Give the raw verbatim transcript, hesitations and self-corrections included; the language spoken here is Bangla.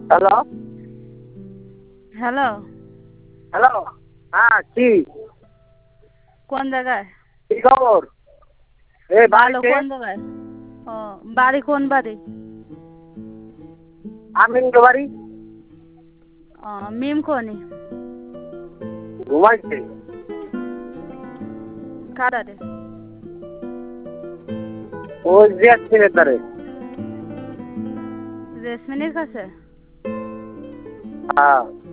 হ্যালো হ্যালো হ্যালো হ্যাঁ কি কোন জায়গায়? কি খবর? এই ভালো। বাড়িতে। কোন জায়গায়? ও, বাড়ি কোন বাড়ি? আমিন বাড়ি। ও, মিম কোনি? ঘুমাইছে। কারারে? ওই জেসমিনের ধারে। জেসমিনের কাছে? হ্যাঁ।